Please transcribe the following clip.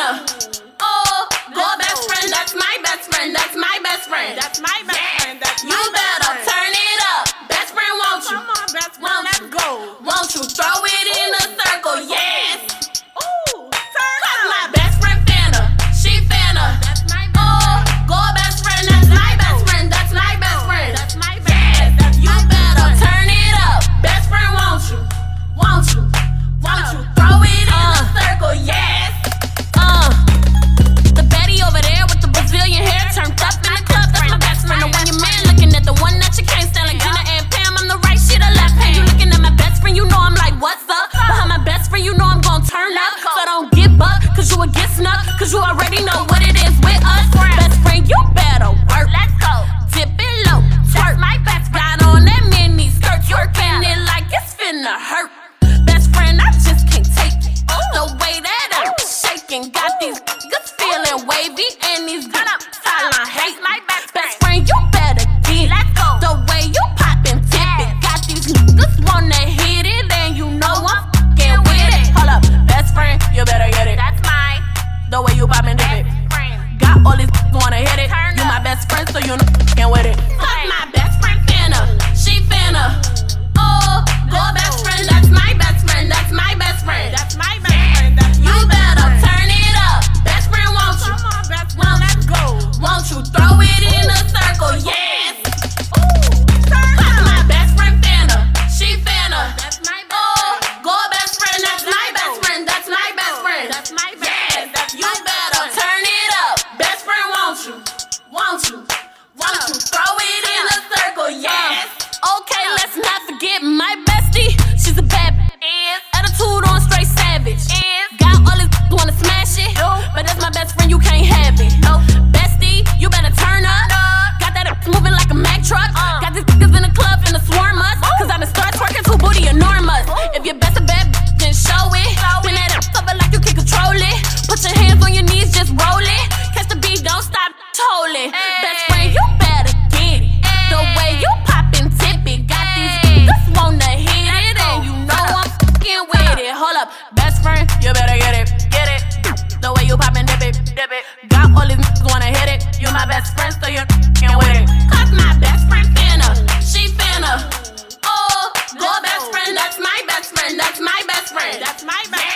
finna. Oh, go best friend, that's my best friend, that's my best friend. That's my best friend. That's my You best better friend. turn it up. Best friend, won't you? Come on, best friend, let's go. Won't you throw it in a circle? Yes. Ooh, turn Cause my up. best friend finna, she finna. That's my best Oh, friend. go best friend, that's my best friend, that's my best friend. That's my best friend. That's You my best better friend. turn it up. Best friend, won't you? Won't you? Won't you throw it in a circle? Yes. The Betty over there with the Brazilian hair turned up in the club. That's my best friend. And when your man looking at the one that you can't stand, like Gina and Pam, I'm the right, she the left hand. You looking at my best friend, you know I'm like, what's up? Behind my best friend, you know I'm gon' turn up. So don't get bucked, cause you will get snuck, cause you already know what it is with us. Best friend, you better work. Let's go. Dip it low, twerk. My best got on that mini skirt, twerking it like it's finna hurt. Best friend, I just can't take it. The way that I'm shaking, got these niggas feeling wavy, and these good silent hate. My best friend, you better get it. Let's go. The way you poppin' tip it, got these niggas wanna hit it, and you know I'm fucking with it. Hold up, best friend, you better get it. That's mine. The way you poppin' dip it, got all these wanna hit it. You my best friend, so you know fucking with it. Cause my best friend finna, she finna. Oh, go best friend, that's my best friend, that's my best friend. That's my best friend. That's my You best better friend. turn it up. Best friend, won't you? Come on, best friend, let's go. Won't you throw it in a circle? Yes. Ooh, turn Cause up. my best friend finna, she finna. That's my best Oh, friend. go best friend, that's my best friend, that's my best friend. That's my best Yes. friend. That's You my better best friend. turn it up. Best friend, won't you? Won't you? Won't you throw it in a circle? Yes. Okay, let's not forget my bestie. She's a bad attitude on straight savage. Got all this wanna smash it, but that's my best friend, you can't have it. Bestie, you better turn up. Got that moving like a Mack truck. Got these niggas in the club finna swarm us. Cause I done start twerking too booty enormous. If your best a bad then show it. Spin that up like you can control it. Put your hands on your knees, just roll it. Catch the beat, don't stop, hold it. Best friend, you better get it. The way you poppin' tip it. Got these niggas wanna hit it, and you know I'm fucking with it. Hold up, best friend, you better get it. Get it. The way you poppin' dip it, dip it. Got all these niggas wanna hit it. You my best friend, so you're fucking with it. Cause my best friend finna, she finna. Oh, go best friend, that's my best friend, that's my best friend. That's my best